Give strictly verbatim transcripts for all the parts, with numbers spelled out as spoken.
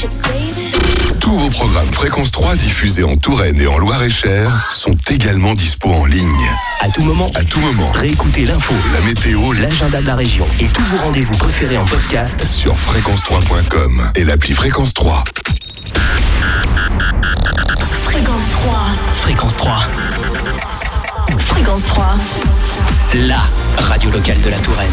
Tous vos programmes Fréquence trois diffusés en Touraine et en Loir-et-Cher sont également dispo en ligne. À tout moment, À tout moment. réécoutez l'info, La météo, l'agenda de la région et tous vos rendez-vous préférés en podcast sur fréquence trois point com et l'appli Fréquence trois. Fréquence trois. Fréquence trois, Fréquence trois. la radio locale de la Touraine.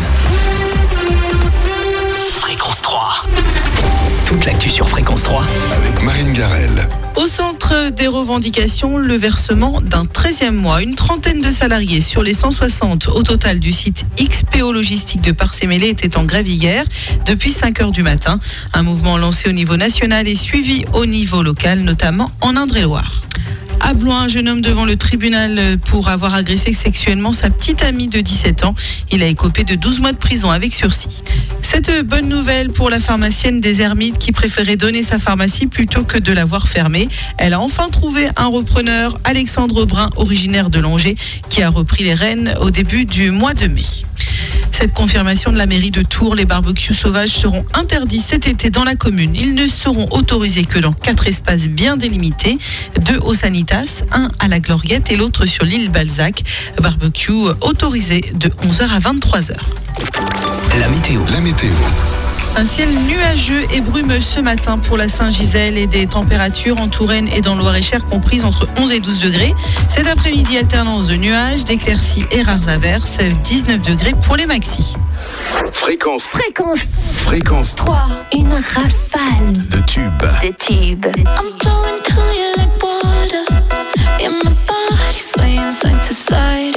Fréquence trois. Toute l'actu sur Fréquence trois. Avec Marine Garel. Au centre des revendications, le versement d'un treizième mois. Une trentaine de salariés sur les cent soixante au total du site X P O Logistique de Parcé-Mêlé étaient en grève hier depuis cinq heures du matin. Un mouvement lancé au niveau national et suivi au niveau local, notamment en Indre-et-Loire. À Blois, un jeune homme devant le tribunal pour avoir agressé sexuellement sa petite amie de dix-sept ans. Il a écopé de douze mois de prison avec sursis. Cette bonne nouvelle pour la pharmacienne des Ermites qui préférait donner sa pharmacie plutôt que de la voir fermée. Elle a enfin trouvé un repreneur, Alexandre Brun, originaire de Langeais, qui a repris les rênes au début du mois de mai. Cette confirmation de la mairie de Tours, les barbecues sauvages seront interdits cet été dans la commune. Ils ne seront autorisés que dans quatre espaces bien délimités, deux au Sanitas, un à la Gloriette et l'autre sur l'île Balzac. Barbecue autorisé de onze heures à vingt-trois heures. La météo. La météo. Un ciel nuageux et brumeux ce matin pour la Saint-Gisèle et des températures en Touraine et dans le Loir-et-Cher comprises entre onze et douze degrés. Cet après-midi, alternance de nuages, d'éclaircies et rares averses, dix-neuf degrés pour les maxis. Fréquence. Fréquence Fréquence trois. Une rafale de tubes. de tubes. I'm flowing to you like water. Yeah, my body swaying side to side.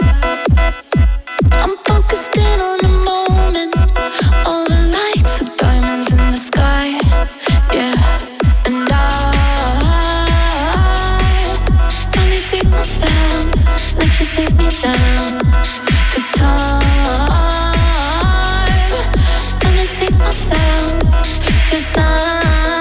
I'm focused in on the moment. All the lights are diamonds in the sky. Yeah, and I finally see myself like you see me now. Took time, time to see myself. 'Cause I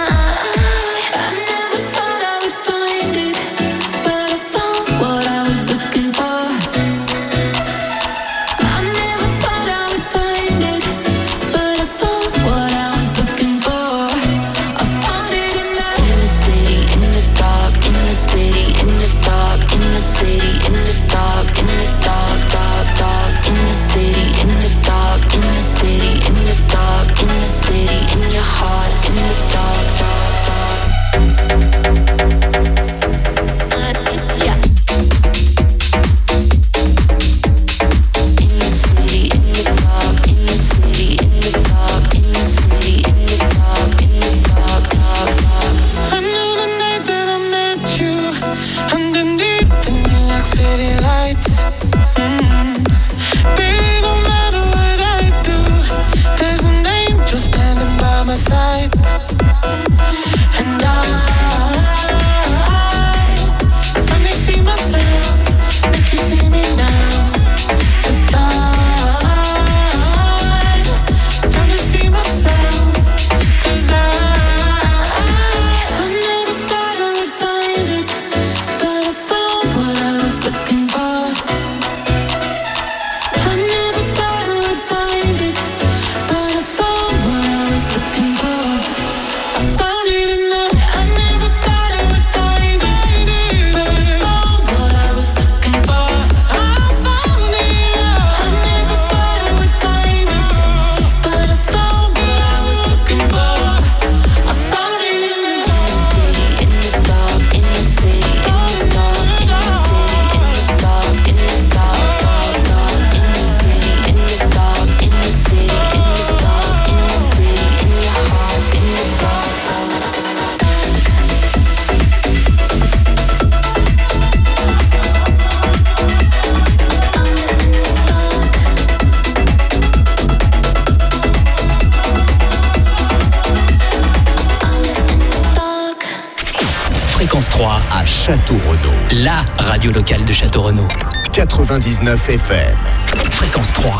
Fréquence trois à Château-Renaud. La radio locale de Château-Renaud. quatre-vingt-dix-neuf F M. Fréquence trois.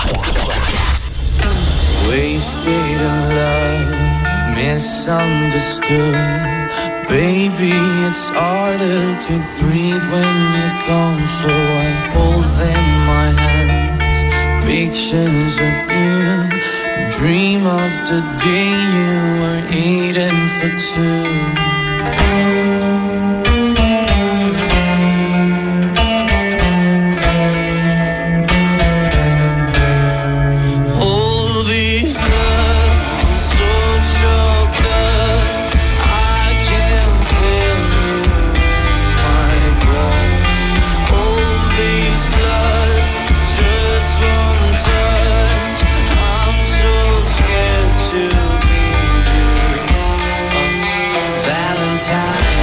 Wasted in love, misunderstood. Baby, it's harder to breathe when you're gone. So I hold them in my hands, pictures of you. Dream of the day you were eating for two. Time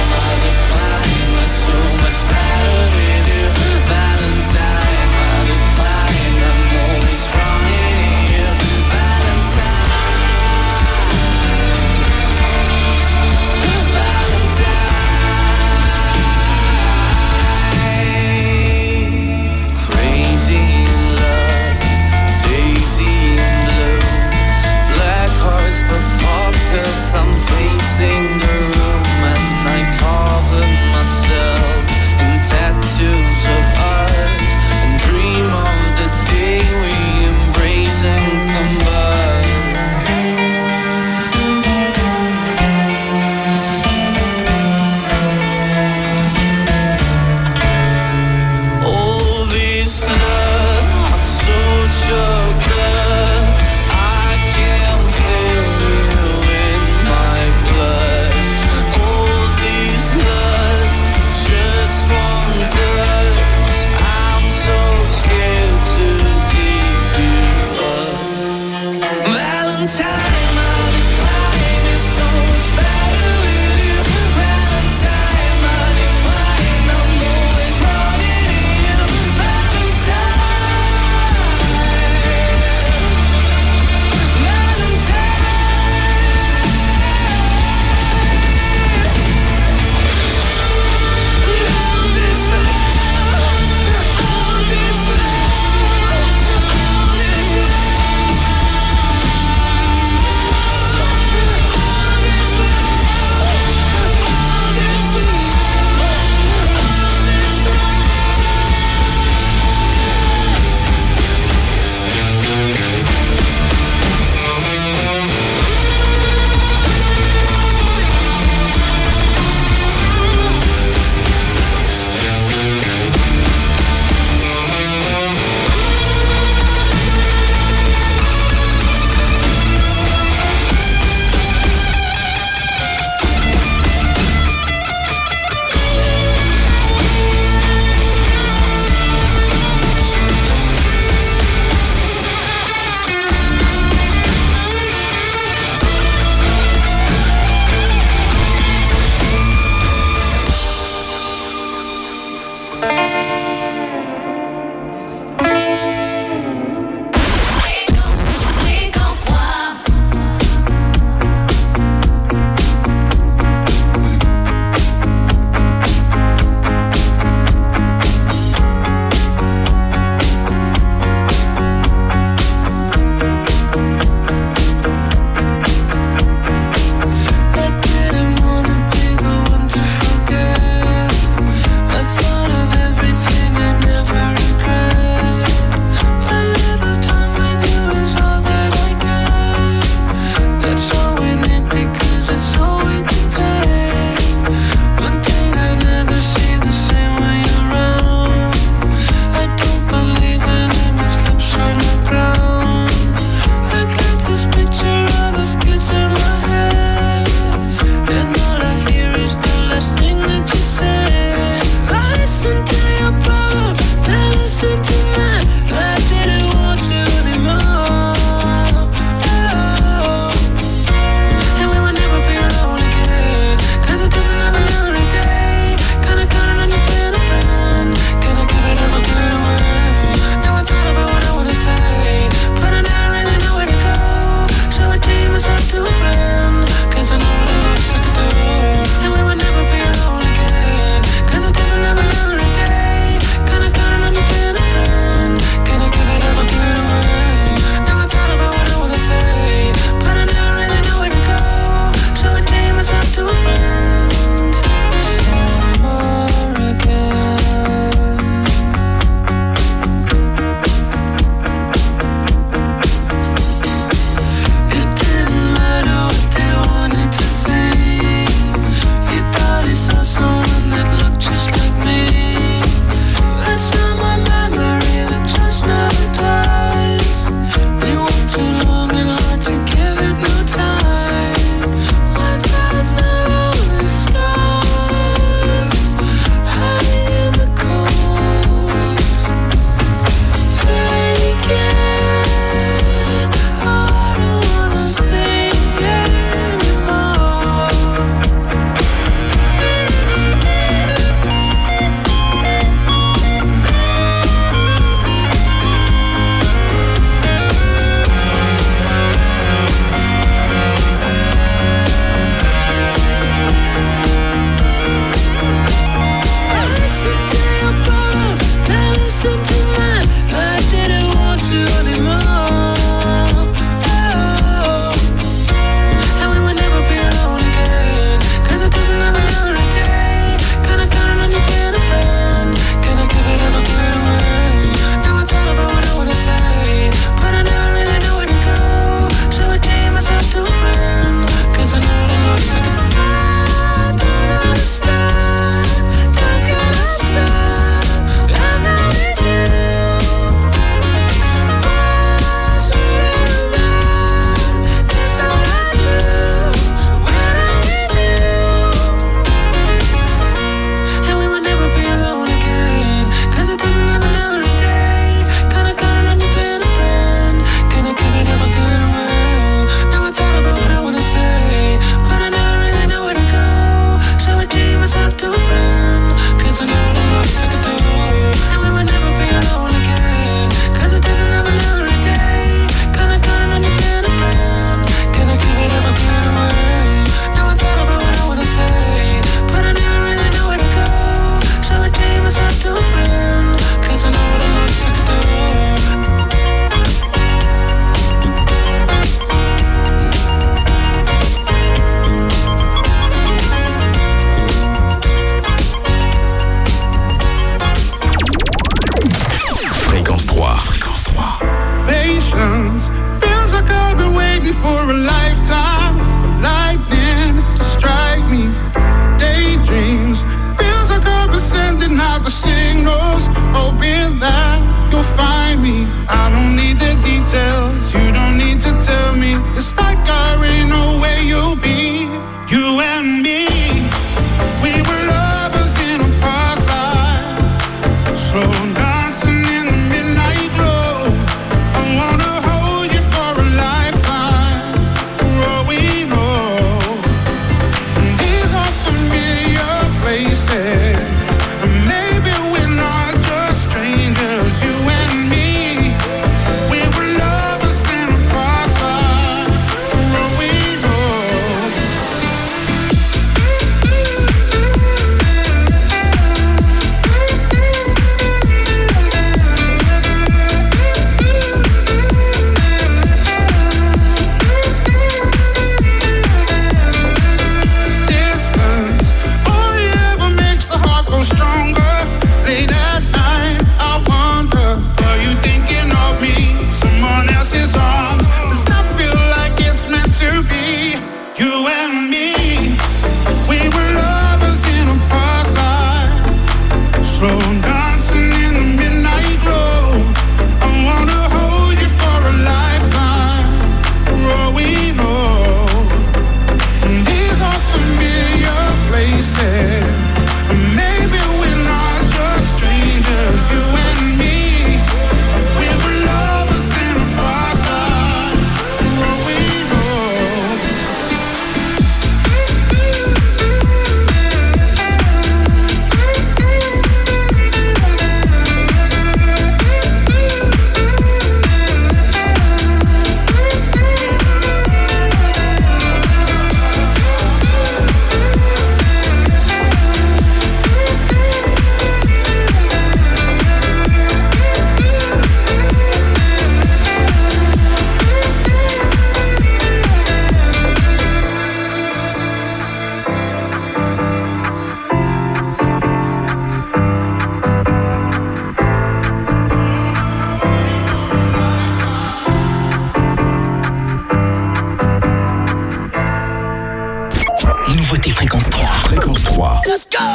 Nouveauté Fréquence trois. Fréquence trois. Let's go!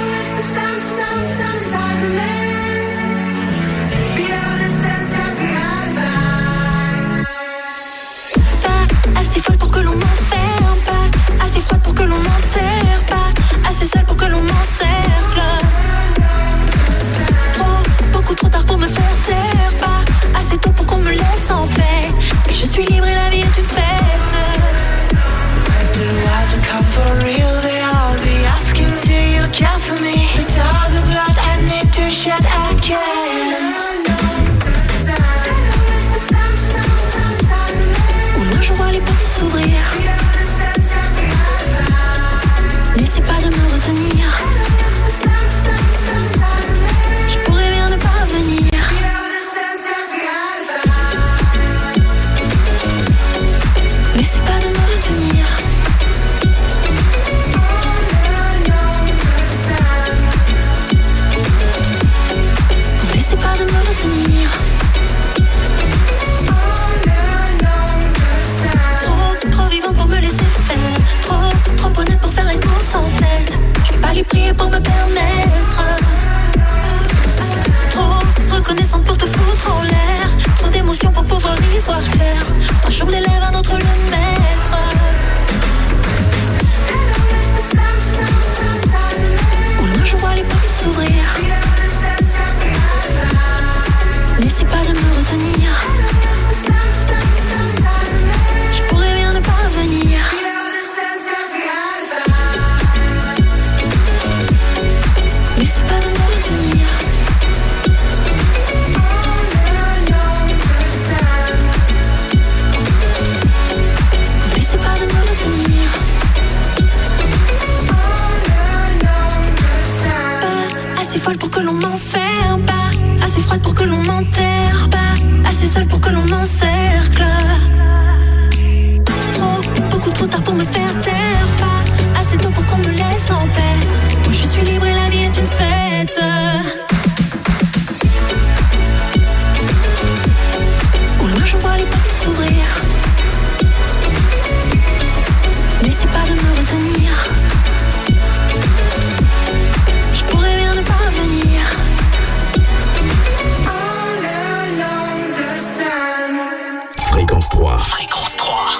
Pas assez folle pour que l'on m'enferme, pas assez froide pour que l'on m'enterre, pas assez seule pour que l'on m'encercle. Trop, beaucoup trop tard pour me faire taire, pas assez tôt pour qu'on me laisse en paix. Mais je suis libre et la vie est une fête. The lies will come for real, they all be asking, do you care for me? But all the blood I need to shed, I can't. Au loin je vois les portes s'ouvrir. N'essaie pas de me retenir. Je pourrais bien ne pas venir. N'essaie pas de me retenir. N'essaie pas de me retenir. Trop, trop vivante pour me laisser faire. Trop, trop honnête pour faire la course en tête. Je vais pas les prier pour me permettre. Trop reconnaissante pour te foutre en l'air. Trop d'émotions pour pouvoir y voir clair. Un jour l'élève, un autre le maître. Au loin je vois les portes s'ouvrir. N'essaie pas de me retenir. Je pourrais bien ne pas venir. N'essaie pas de me retenir. N'essaie pas de me retenir. Pas assez folle pour que l'on m'enferme, pas assez froide pour que l'on m'enterre, pas assez seule pour que l'on m'encercle. Trop, beaucoup trop tard pour me faire taire, pas assez tôt pour qu'on me laisse en paix. Moi je suis libre et la vie est une fête. Au loin je vois les portes s'ouvrir. N'essaie pas de me retenir. Je pourrais bien ne pas venir. Fréquence trois. Fréquence trois.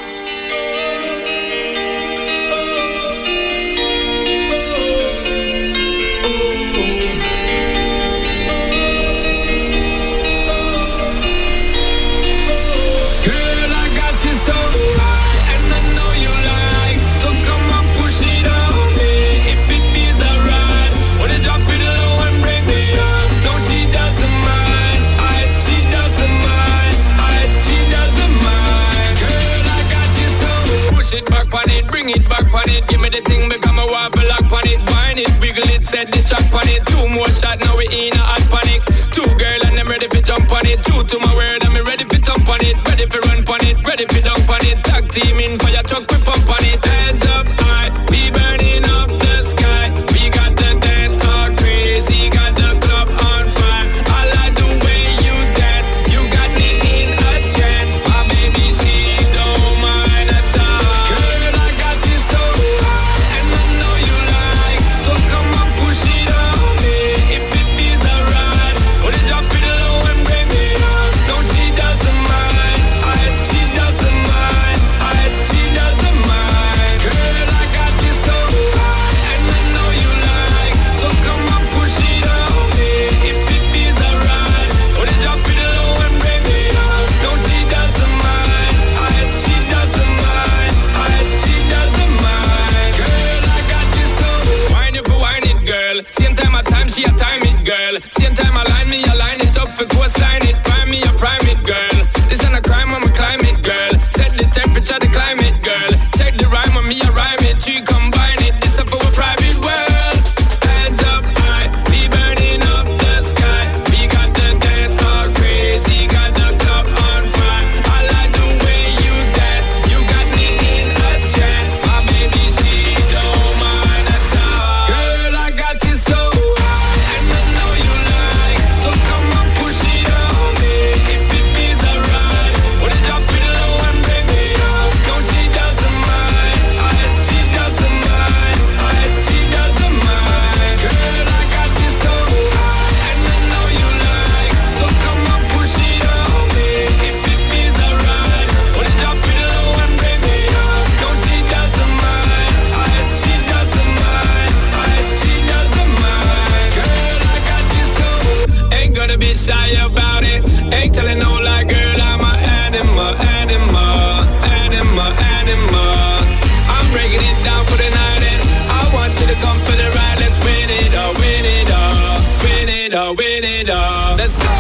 Set the track on it, two more shot, now we in a hot panic. Two girl and I'm ready for jump on it. True to my word, I'm ready for jump on it. Ready for run on it, ready for dunk on it. Tag team in fire truck, we pump on it. Hands up high, we burning up the sky. We got the dance all crazy, got the club on fire. I like the way you dance, you got me in a trance. My baby, she don't mind at all. Girl, I got you so high, and I know you like. So come on, push it on me, if it feels alright. Oh, they drop it low and bring me up. No, she doesn't mind, I, she doesn't mind, I, she doesn't mind. Girl, I got you so high, and I know you like. So come on, push it on me, if it feels alright. Oh, they drop it low and bring me up. No, she doesn't mind, I, she doesn't mind, I, she doesn't mind. Girl, I got you so. Wine it for wine it, girl. Same time at time, she a time it, girl. Same time I line me, I line it up for coastline it. Prime me, I prime it, girl. This ain't a crime, I'm a climate, girl. Set the temperature, the climate, girl. Check the rhyme on me, I rhyme it. She combine it, this up for a private world. Hands up high, we burning up the sky. We got the dance all crazy, got the club on fire. I like the way you dance, you got me in a trance. My baby, she don't mind at all. Girl, I got you so high, and Ain't telling no lie, girl, I'm an animal, animal, animal, animal. I'm breaking it down for the night and I want you to come for the ride. Let's win it all, win it all, win it all, win it all. Let's go!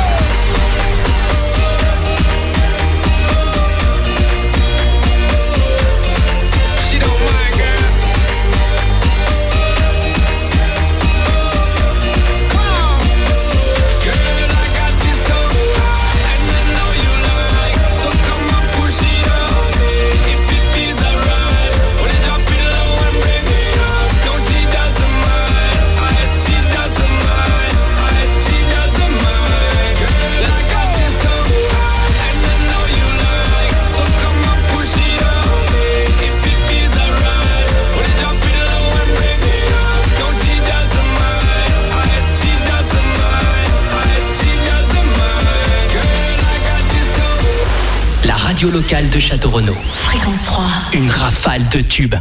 Radio locale de Château-Renaud. Fréquence trois. Une rafale de tubes.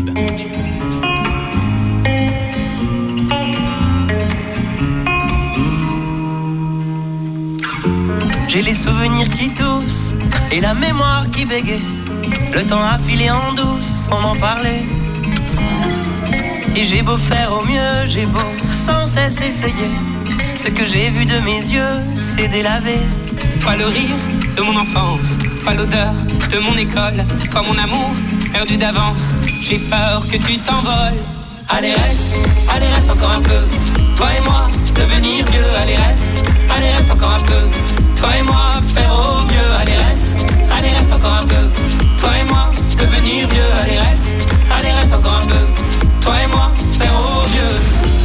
J'ai les souvenirs qui toussent et la mémoire qui bégaye. Le temps a filé en douce sans m'en parler. Et j'ai beau faire au mieux, j'ai beau sans cesse essayer. Ce que j'ai vu de mes yeux, c'est délavé. Toi le rire de mon enfance, toi l'odeur de mon école, toi mon amour perdu d'avance. J'ai peur que tu t'envoles. Allez reste, allez reste encore un peu. Toi et moi, devenir vieux. Allez reste, allez reste encore un peu. Toi et moi, faire au mieux. Allez reste, allez reste encore un peu. Toi et moi, devenir vieux. Allez reste, allez reste encore un peu. Toi et moi, faire au mieux.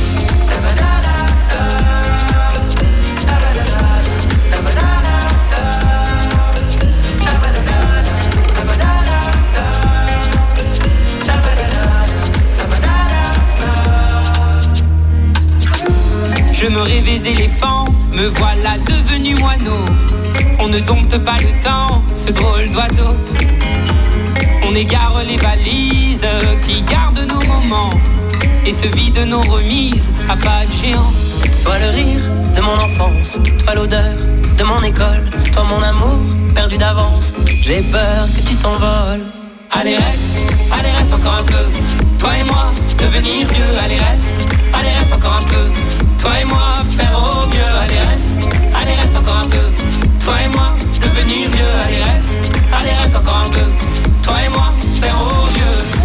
Je me rêvais éléphant, me voilà devenu moineau. On ne dompte pas le temps, ce drôle d'oiseau. On égare les balises qui gardent nos moments et se vide nos remises à pas de géant. Toi le rire de mon enfance, toi l'odeur de mon école, toi mon amour perdu d'avance. J'ai peur que tu t'envoles. Allez reste, allez reste encore un peu. Toi et moi, devenir vieux. Allez reste, allez reste encore un peu. Toi et moi, faire au mieux. Allez reste, allez reste encore un peu. Toi et moi, devenir vieux. Allez reste, allez reste encore un peu. Toi et moi, faire au mieux.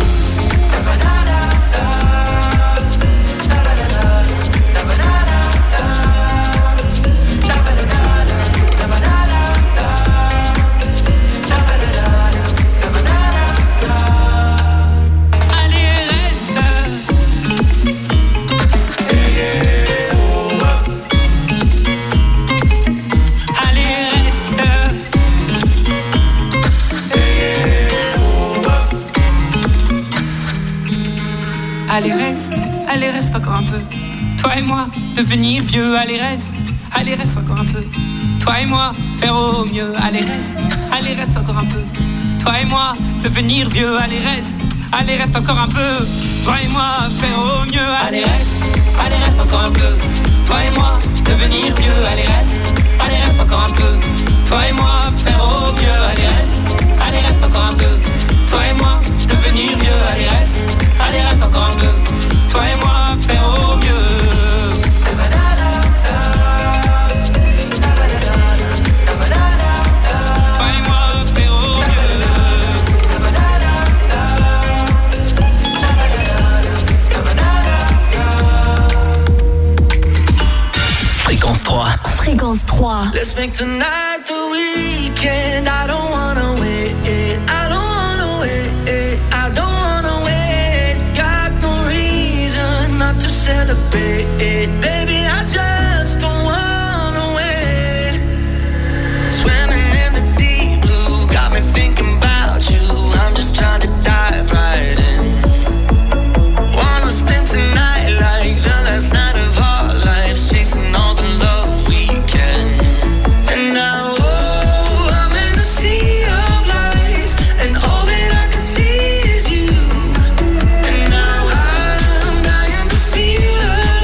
Allez reste, allez reste encore un peu. Toi et moi, devenir vieux. Allez reste, allez reste encore un peu. Toi et moi, faire au mieux. Allez reste, allez reste encore un peu. Toi et moi, devenir vieux. Allez reste, allez reste encore un peu. Toi et moi, faire au mieux. Allez reste, allez reste encore un peu. Toi et moi, devenir vieux. Allez reste, allez reste encore un peu. Toi et moi, faire au mieux. Allez reste, allez reste encore un peu. Toi et moi, devenir vieux. Allez reste, allez reste encore un peu. Toi et moi, faire au mieux. Toi et moi, faire au mieux. Fréquence trois. Fréquence trois. Let's make tonight the weekend. I don't wanna wait. I don't wanna wait. I don't wanna wait. Got no reason not to celebrate. Baby, I just don't wanna wait. Swimming in the deep blue got me thinking about you. I'm just trying to dive right in. Wanna spend tonight like the last night of our lives, chasing all the love we can. And now, oh, I'm in a sea of lights, and all that I can see is you. And now I'm dying to feel alive.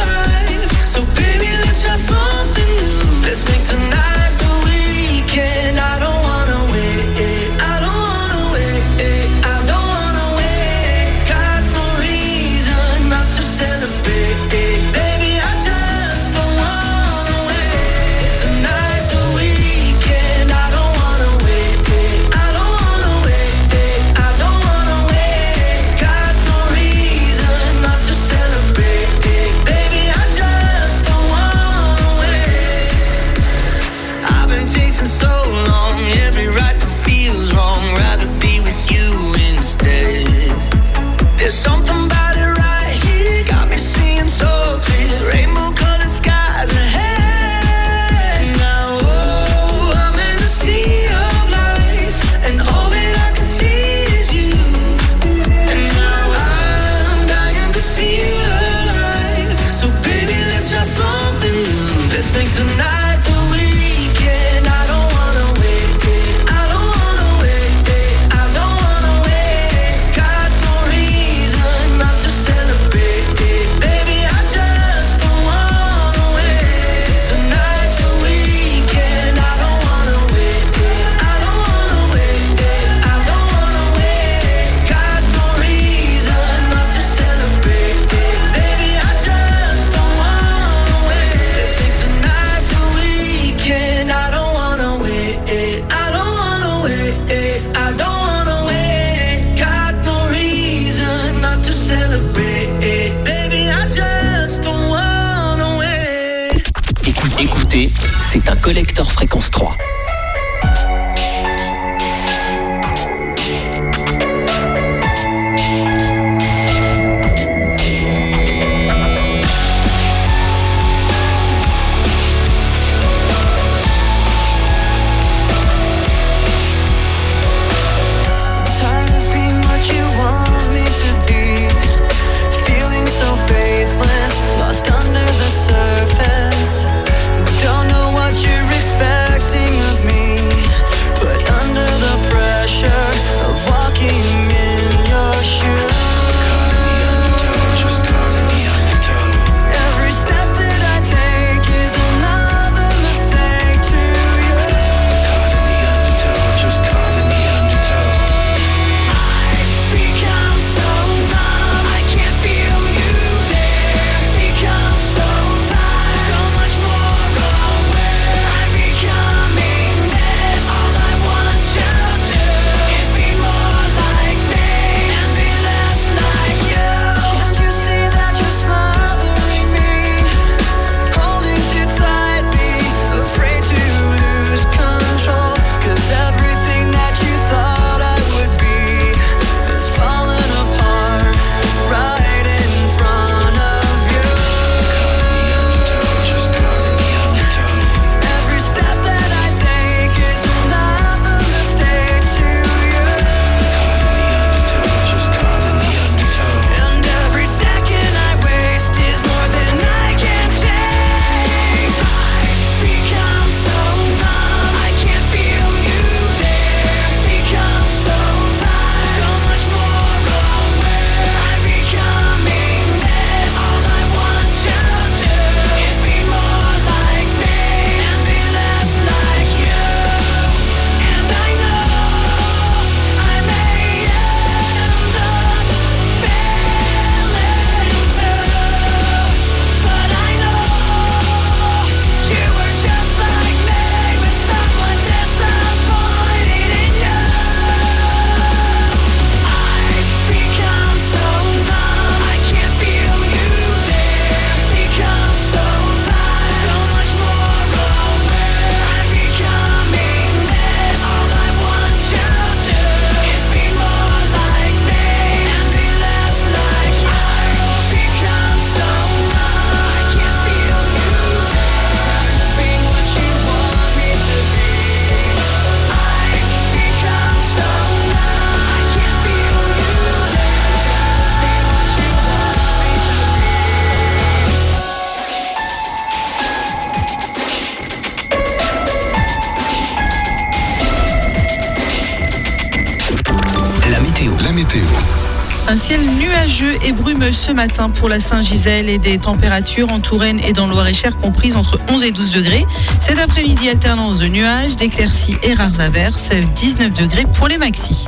Écoutez, c'est un collector fréquence trois. Under the surface, don't know what you're expecting of me, but under the pressure of walking in your shoes, just caught in the undertow. Every step that I take is another mistake to you. Caught in the undertow, just caught in the undertow. I've become so numb, I can't feel you there. Become so tired, so much more aware. I'm becoming this. All I want to do is be more like me and be less like you. Can't you see that you're smothering me, holding too tightly, afraid to lose control? 'Cause everything that you thought I would be has fallen apart right in front of you. Just caught in the undertow. Every step that I take is another mistake to you. Caught in the undertow, just caught in the undertow. And every second I waste is more than I can take. I've become so numb, I can't feel you there. Become so tired, so much more aware. I'm becoming this. All I want to do is be more like me and be less like you. And I know I may end up failing too, but I know you were just like me, with someone disappointed in you. I've become so numb, I can't feel you there. Become so tired, so much more aware. I'm becoming this. All I want to do is be more like me and be less like you. I've become so numb, I can't feel you there. Tired of being what you want me to be. I've become so numb, I can't feel you there. Tired of being what you want me to be. La météo. La météo. Un ciel nuageux et brumeux ce matin pour la Saint-Gisèle et des températures en Touraine et dans le Loir-et-Cher comprises entre onze et douze degrés. Cet après-midi, alternance de nuages, d'éclaircies et rares averses, dix-neuf degrés pour les maxis.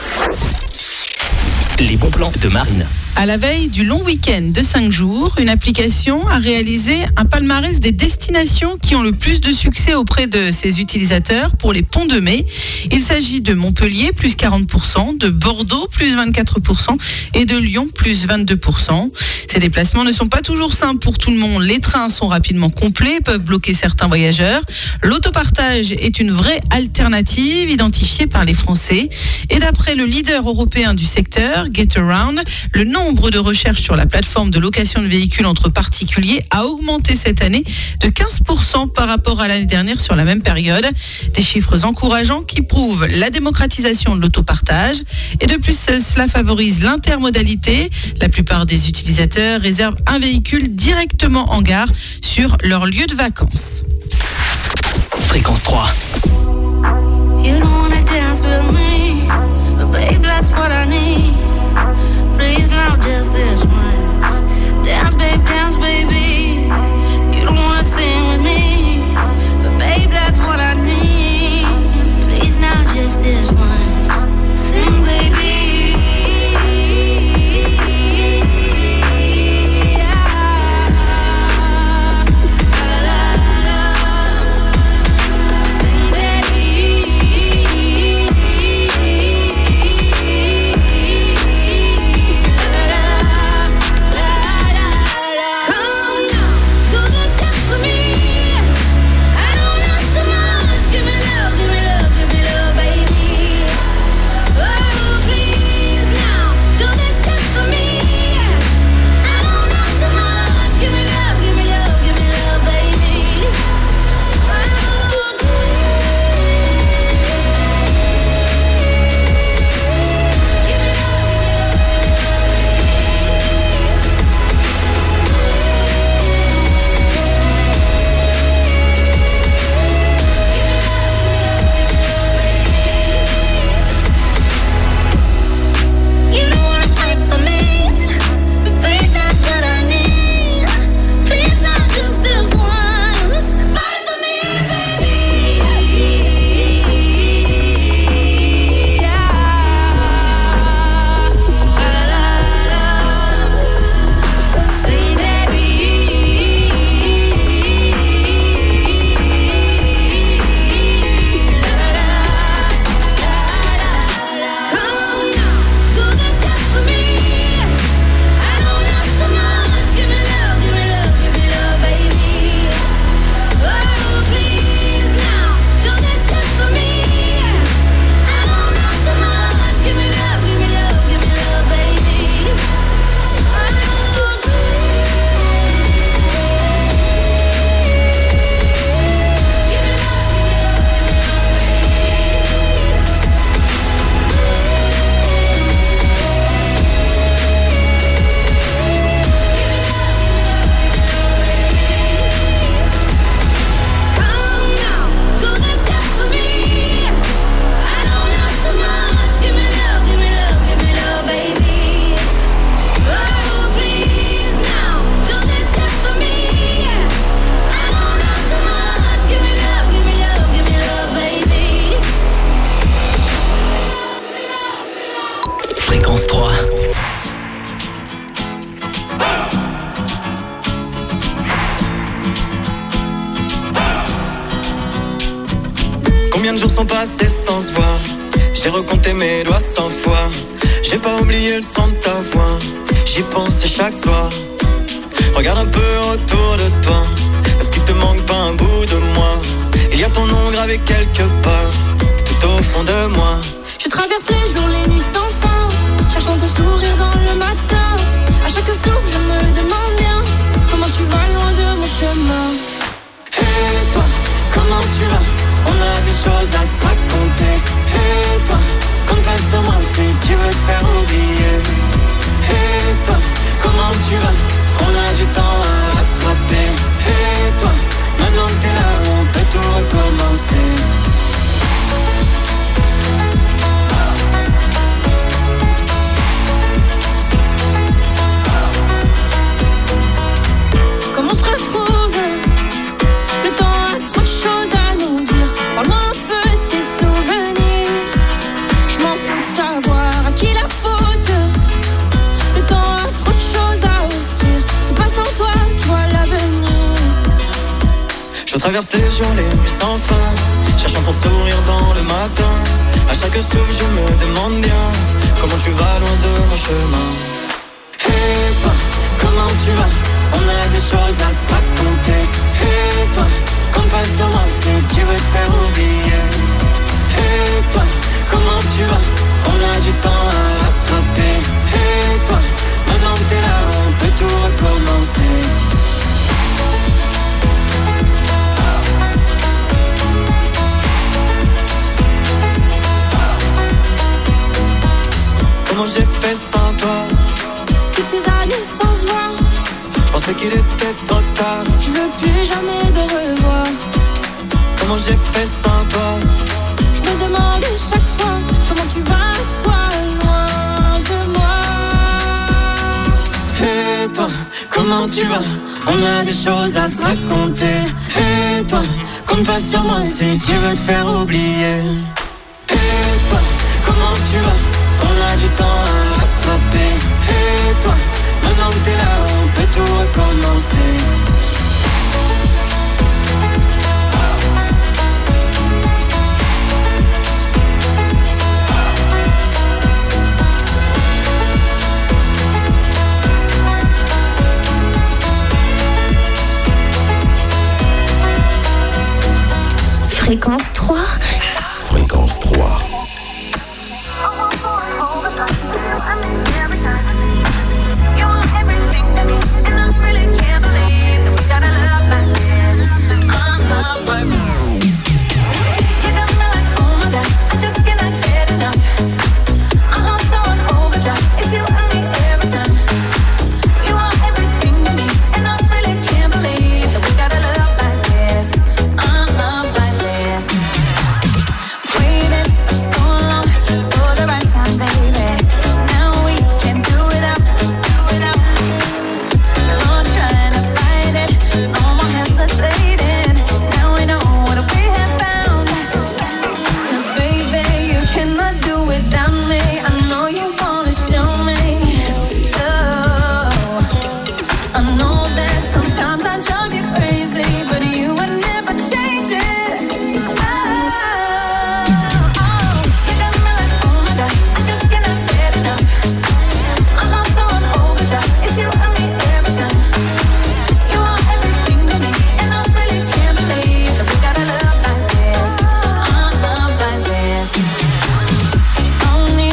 Les bons plans de Marine. À la veille du long week-end de cinq jours, une application a réalisé un palmarès des destinations qui ont le plus de succès auprès de ses utilisateurs pour les ponts de mai. Il s'agit de Montpellier, plus quarante pour cent, de Bordeaux, plus vingt-quatre pour cent et de Lyon, plus vingt-deux pour cent. Ces déplacements ne sont pas toujours simples pour tout le monde. Les trains sont rapidement complets, peuvent bloquer certains voyageurs. L'autopartage est une vraie alternative identifiée par les Français. Et d'après le leader européen du secteur, Getaround, le nombre de recherches sur la plateforme de location de véhicules entre particuliers a augmenté cette année de quinze pour cent par rapport à l'année dernière sur la même période. Des chiffres encourageants qui prouvent la démocratisation de l'autopartage. Et de plus, cela favorise l'intermodalité. La plupart des utilisateurs réservent un véhicule directement en gare sur leur lieu de vacances. Fréquence trois. You don't wanna dance with me, but babe, that's what I need. Please now, just this once. Dance, babe, dance, baby. You don't wanna sing with me, but babe, that's what I need. Please now, just this once. Sing, baby. Combien de jours sont passés sans se voir? J'ai recompté mes doigts cent fois. J'ai pas oublié le son de ta voix. J'y pensais chaque soir. Regarde un peu autour de toi. Est-ce qu'il te manque pas un bout de moi? Il y a ton nom gravé quelque part, tout au fond de moi. Je traverse les jours, les nuits sans fin, cherchant ton sourire dans le matin. À chaque souffle je me demande bien comment tu vas loin de mon chemin. Et toi, comment tu vas? On a des choses à se raconter. Et toi, compte pas sur moi si tu veux te faire oublier. Et toi, comment tu vas? On a du temps à rattraper. Et toi, maintenant que t'es là, on peut tout recommencer. Comment on se retrouve? Le temps a trop de choses à nous dire. Parle-moi un peu de tes souvenirs. Je m'en fous de savoir à qui la faute. Le temps a trop de choses à offrir. C'est pas sans toi, je vois l'avenir. Je traverse les jours, les nuits sans fin, cherchant ton sourire dans le matin. À chaque souffle je me demande bien comment tu vas loin de mon chemin. Et toi, comment tu vas? On a des choses à se raconter. Et toi, compte pas sur moi si tu veux te faire oublier. Et toi, comment tu vas? On a du temps à rattraper. Et toi, maintenant que t'es là, on peut tout recommencer. Comment j'ai fait sans toi? Toutes ces années sans se voir. Je pensais qu'il était trop tard. Je veux plus jamais te revoir. Comment j'ai fait sans toi? Je me demande chaque fois comment tu vas, toi, loin de moi. Et toi, comment tu vas? On a des choses à se raconter. Et toi, compte pas sur moi si tu veux te faire oublier. Et toi, comment tu vas? On a du temps à rattraper. Et toi, maintenant que t'es là, on peut tout recommencer. Fréquence trois. Fréquence trois.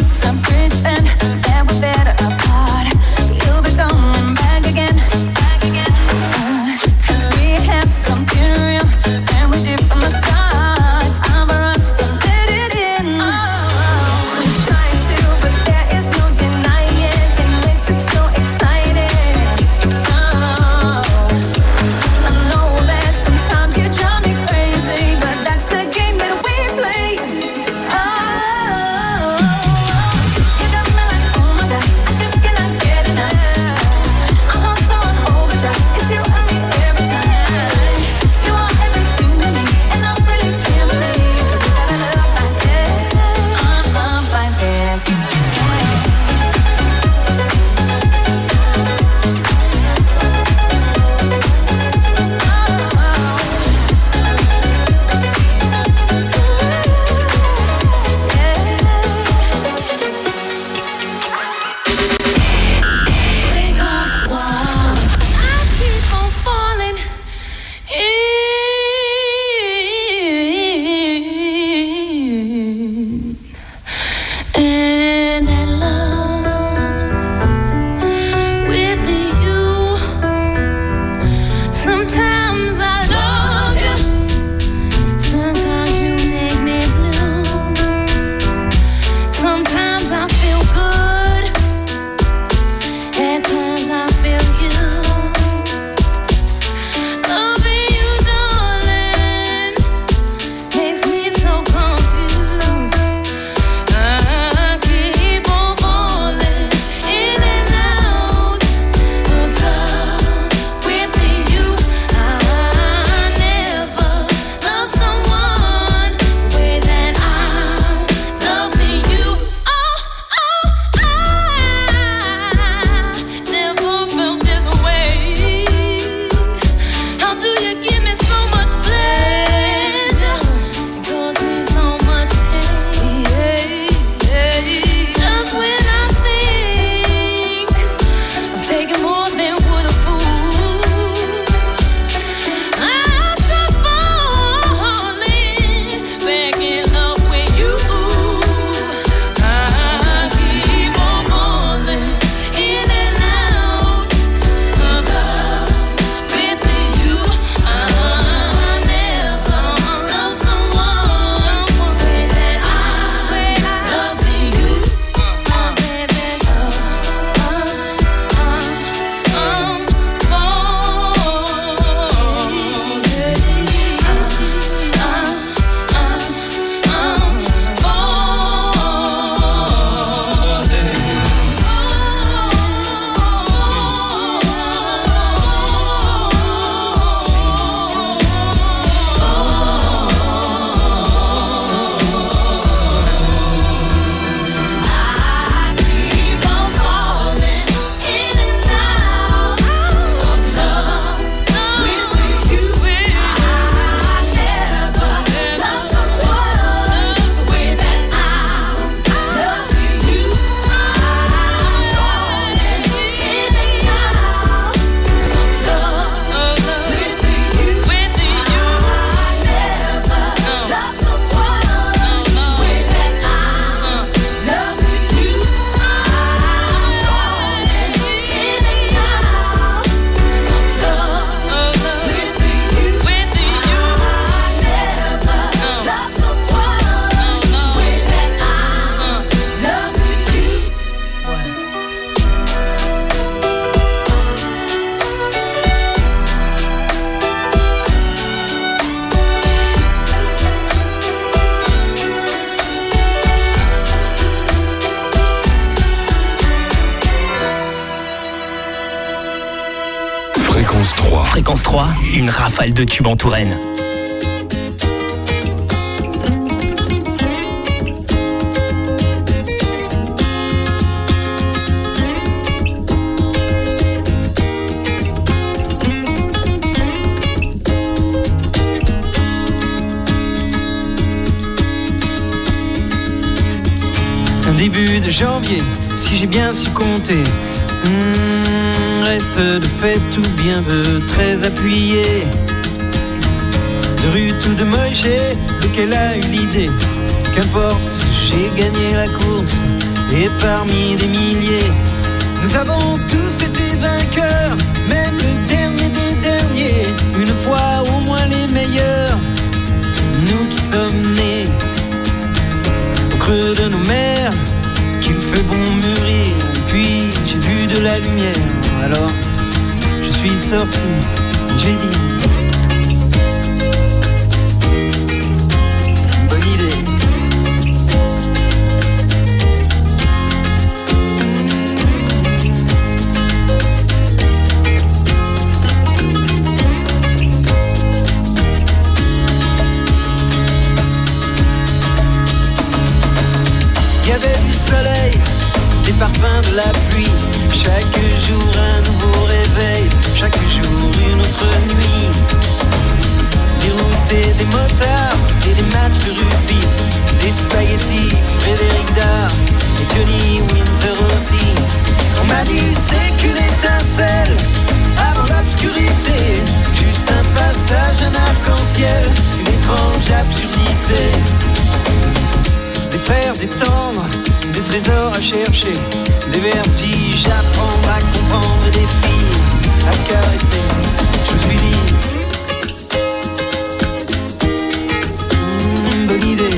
Pretend that we're better apart. You'll be coming back again. Fréquence trois. Fréquence trois, une rafale de tubes en Touraine. Début de janvier, si j'ai bien su compter, hmm, reste de fait tout bien veut très appuyé. De rue tout de Moïse, lequel a eu l'idée, qu'importe, j'ai gagné la course, et parmi des milliers, nous avons tous été vainqueurs, même le dernier des derniers, une fois au moins les meilleurs, nous qui sommes nés au creux de nos mers, qu'il fait bon mûrir. Puis j'ai vu de la lumière, alors je suis sorti, j'ai dit bonne idée. Il y avait du soleil, des parfums de la pluie, chaque jour un nouveau réveil, chaque jour une autre nuit. Des routes et des motards et des matchs de rugby, des spaghettis, Frédéric Dard et Johnny Winter aussi. On m'a dit c'est qu'une étincelle avant l'obscurité, juste un passage, un arc-en-ciel, une étrange absurdité. Des fers, des tendres, des trésors à chercher, des vertiges à prendre, à comprendre, des filles à caresser. Je suis libre. Mmh, bonne idée.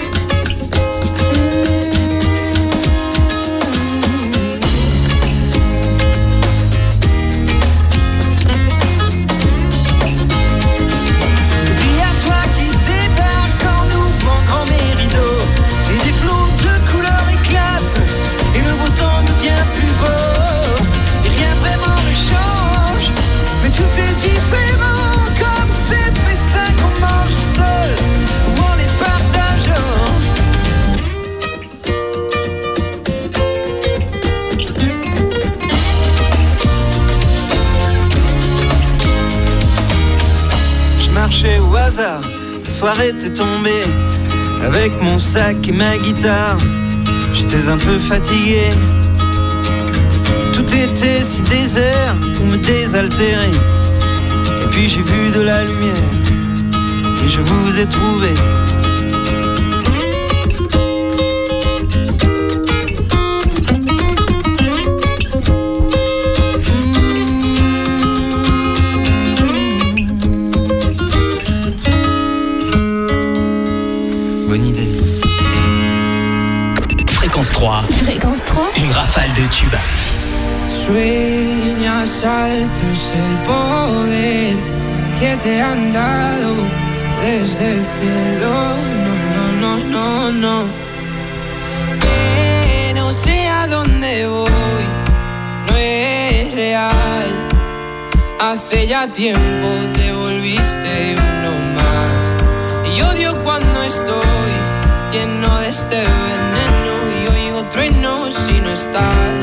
Au hasard, la soirée était tombée, avec mon sac et ma guitare, j'étais un peu fatigué. Tout était si désert pour me désaltérer. Et puis j'ai vu de la lumière, et je vous ai trouvé. Fréquence trois. Fréquence trois. Une rafale de tubes. Sueñas alto es el poder que te han dado desde el cielo. No, no, no, no, no. Que no sé a dónde voy, no es real. Hace ya tiempo te volviste uno más. Y odio cuando estoy lleno de este veneno y oigo truenos si no estás.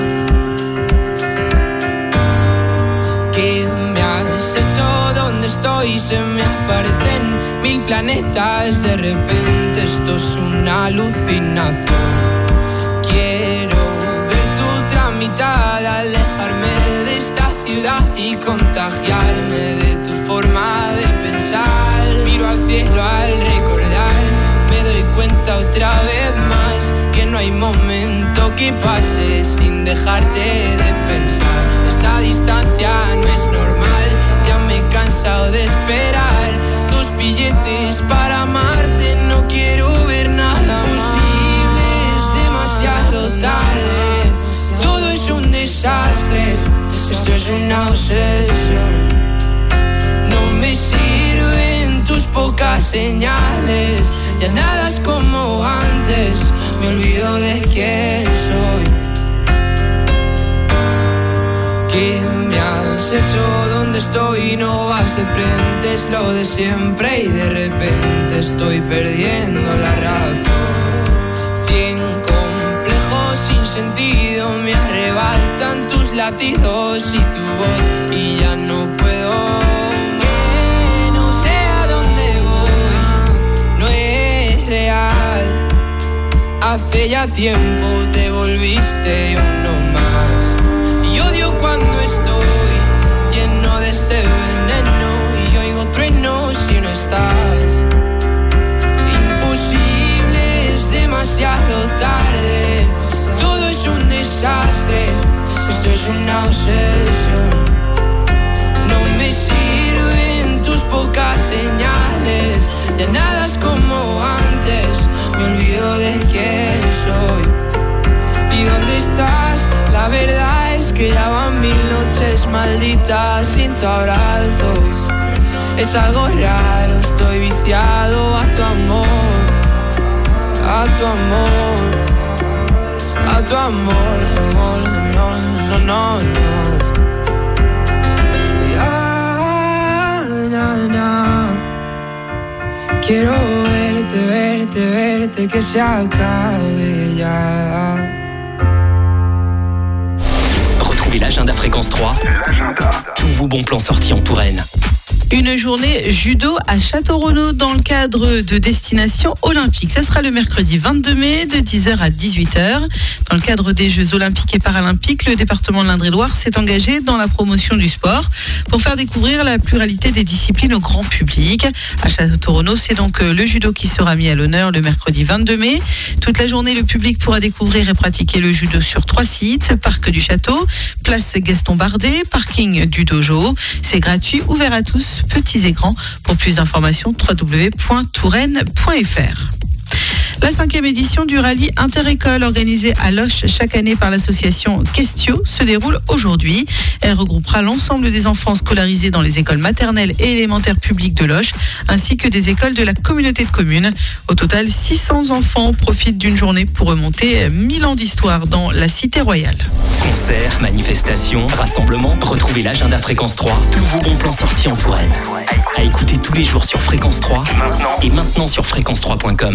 ¿Qué me has hecho? ¿Dónde estoy? Se me aparecen mil planetas. De repente esto es una alucinación. Quiero ver tu otra mitad, alejarme de esta ciudad y contagiarme de tu forma de pensar. Miro al cielo al recordar, me doy cuenta otra vez más que no hay momento que pase sin dejarte de pensar. Esta distancia no es normal, ya me he cansado de esperar tus billetes para amarte. No quiero ver nada posible, es demasiado tarde. Todo es un desastre, esto es una obsesión. No me sirven tus pocas señales, ya nada es como antes, me olvido de quién soy. ¿Qué me has hecho? ¿Dónde dónde estoy y no vas de frente, es lo de siempre y de repente estoy perdiendo la razón. Cien complejos sin sentido me arrebatan tus latidos y tu voz y ya no puedo. Que no sé a dónde voy, no es real. Hace ya tiempo te volviste uno más. Y odio cuando estoy lleno de este veneno y oigo truenos si no estás. Imposible, es demasiado tarde. Todo es un desastre, esto es una obsesión. No me sirven tus pocas señales, ya nada es como antes. Me olvido de quién soy y dónde estás. La verdad es que ya van mil noches malditas sin tu abrazo. Es algo raro, estoy viciado a tu amor, a tu amor, a tu amor, amor, no, no, no, no. Ya, na, na. Quiero verte, verte, verte, que se acabe ya. Retrouvez l'agenda Fréquence trois. L'agenda. Tous vos bons plans sortis en Touraine. Une journée judo à Château-Renaud dans le cadre de Destination Olympique. Ça sera le mercredi vingt-deux mai de dix heures à dix-huit heures. Dans le cadre des Jeux Olympiques et Paralympiques, le département de l'Indre-et-Loire s'est engagé dans la promotion du sport pour faire découvrir la pluralité des disciplines au grand public. À Château-Renaud, c'est donc le judo qui sera mis à l'honneur le mercredi vingt-deux mai. Toute la journée, le public pourra découvrir et pratiquer le judo sur trois sites. Parc du Château, place Gaston Bardet, parking du Dojo. C'est gratuit, ouvert à tous, petits et grands. Pour plus d'informations, w w w point touraine point f r. La cinquième édition du rallye Interécole organisée à Loches chaque année par l'association Questio se déroule aujourd'hui. Elle regroupera l'ensemble des enfants scolarisés dans les écoles maternelles et élémentaires publiques de Loches, ainsi que des écoles de la communauté de communes. Au total, six cents enfants profitent d'une journée pour remonter mille ans d'histoire dans la cité royale. Concerts, manifestations, rassemblements, retrouvez l'agenda Fréquence trois. Tous vos bons plans sortis en Touraine. À écouter tous les jours sur Fréquence trois maintenant. Et maintenant sur fréquence trois point com.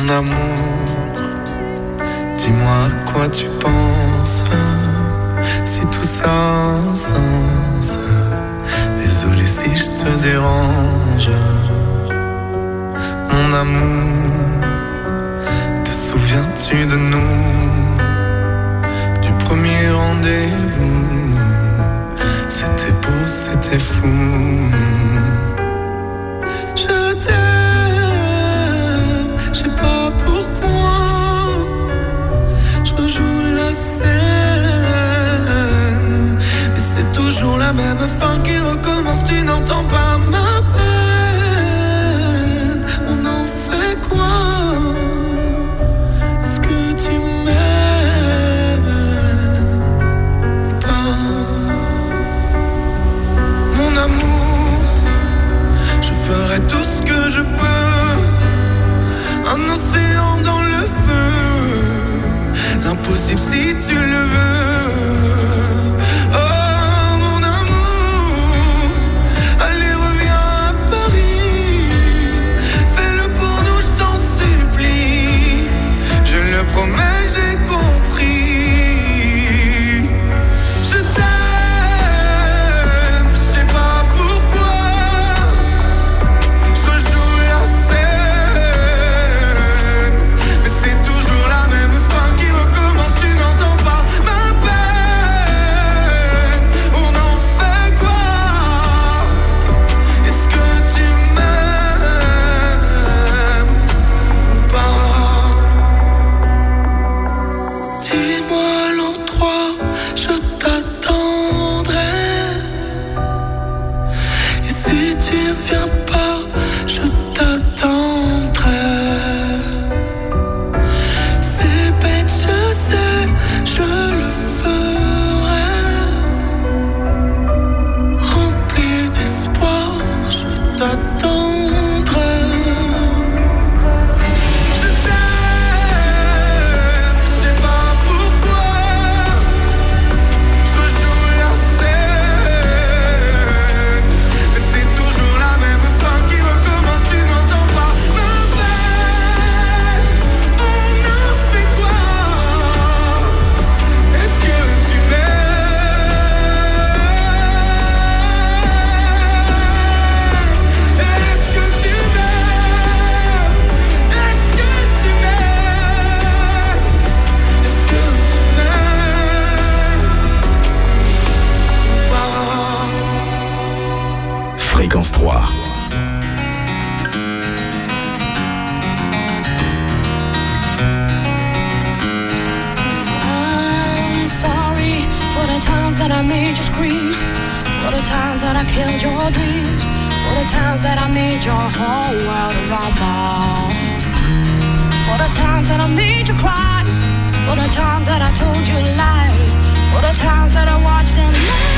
amour, dis-moi à quoi tu penses, si tout ça a un sens. Désolé si je te dérange. Mon amour, te souviens-tu de nous, du premier rendez-vous? C'était beau, c'était fou. Je t'aime, je sais pas pourquoi. Je rejoue la scène, mais c'est toujours la même fin qui recommence. Tu n'entends pas ma peine. On en fait quoi? Est-ce que tu m'aimes ou pas? Mon amour, je ferai tout ce que je peux. Un océan dans le feu, l'impossible si tu le veux. Oh mon amour, allez reviens à Paris. Fais-le pour nous, je t'en supplie. Je le promets, j'ai compris. Je t'aime, je sais pas pourquoi. Je rejoue la scène, mais c'est toujours la même fin qui recommence. Tu n'entends pas ma peine. On en fait quoi? Est-ce que tu m'aimes ou pas? Dis-moi l'endroit, je t'attendrai. Et si tu ne viens pas, je t'attendrai. C'est bête, je sais, je le ferai. Rempli d'espoir, je t'attendrai. Je t'aime, je sais pas pourquoi. Je rejoue la scène, mais c'est toujours la même fin qui recommence. Tu n'entends pas ma peine. On a fait quoi? Est-ce que tu m'aimes? Est-ce que tu m'aimes? Est-ce que tu m'aimes? Est-ce que tu m'aimes ou pas? Fréquence trois. I'm sorry for the times that I made you scream, for the times that I killed your dreams, for the times that I made your whole world a rumble, for the times that I made you cry, for the times that I told you lies, for the times that I watched them lie.